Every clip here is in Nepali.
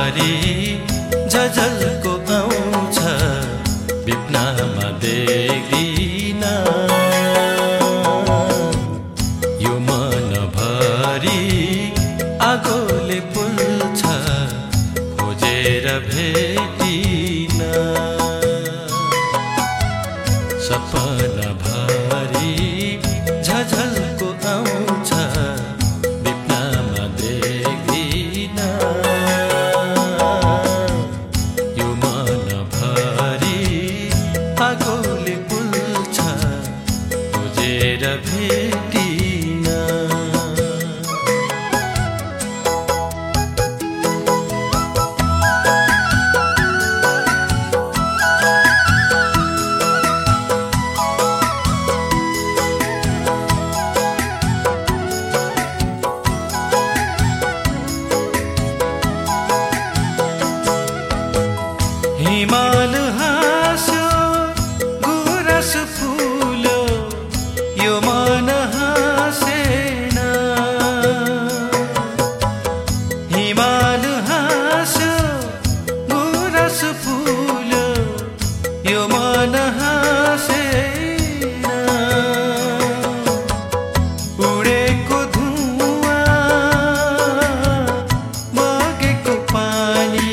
भरि झझल्को आउँछ विपनामा देख्दिन यो मनभरि आगोले पुल्छ खोजेर भेटिन सपना भरि झझल्को आउँछ विपनामा देख्दिन यो मनभरि आगोले पुल्छ खोजेर भेटिन हिमाल हाँस्यो गुराँस फुल्यो यो मन हाँसेन हिमाल हाँस्यो गुराँस फुल्यो यो मन हाँसेन उडेको धुवा बगेको पानी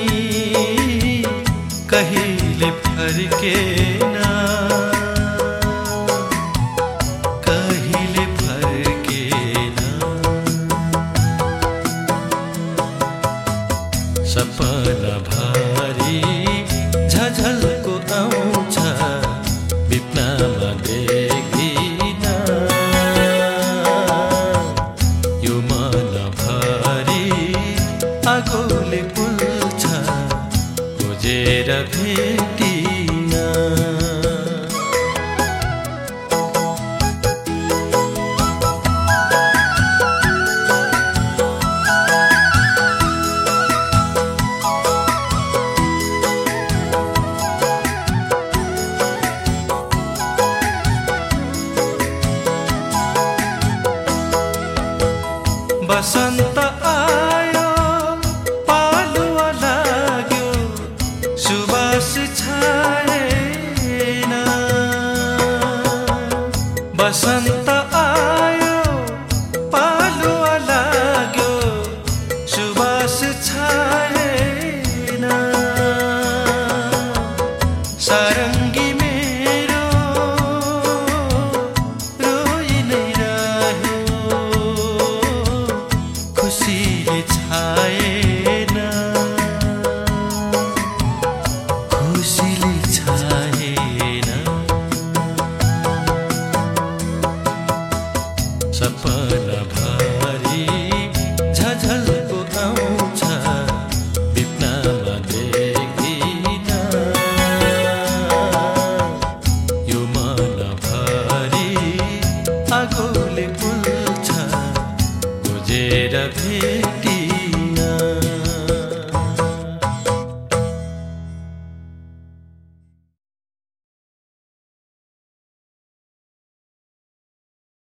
कहिले फर्केन कहिले फर्केन सपना भरि झझल्को आउँछ विपनामा देख्दिन यो मनभरि आगोले पुल्छ खोजेर भेट